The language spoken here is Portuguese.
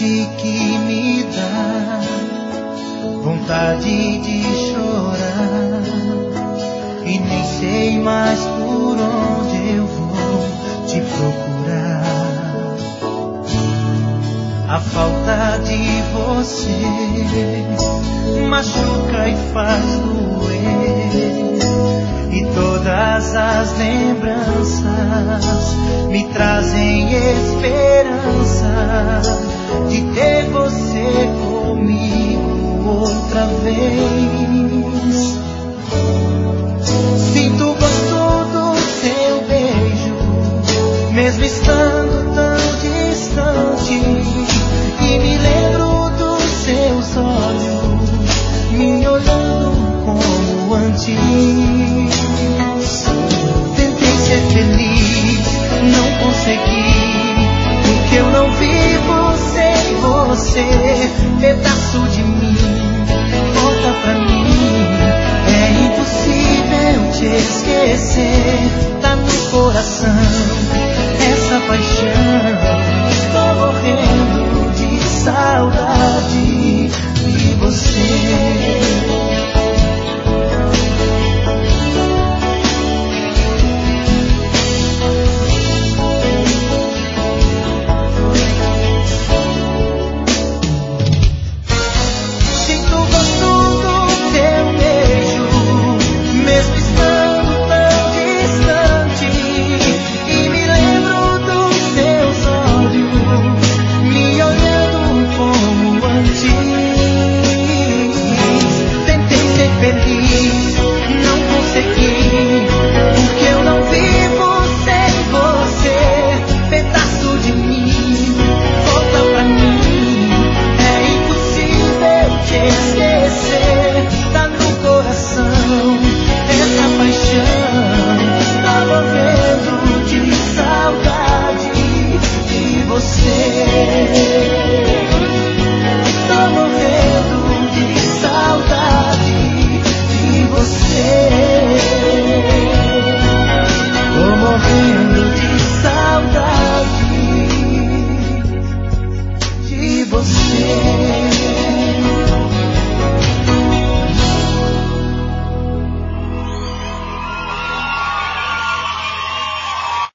saudade que me dá vontade de chorar, e nem sei mais por onde eu vou te procurar. A falta de você machuca e faz doer, e todas as lembranças me trazem esperança.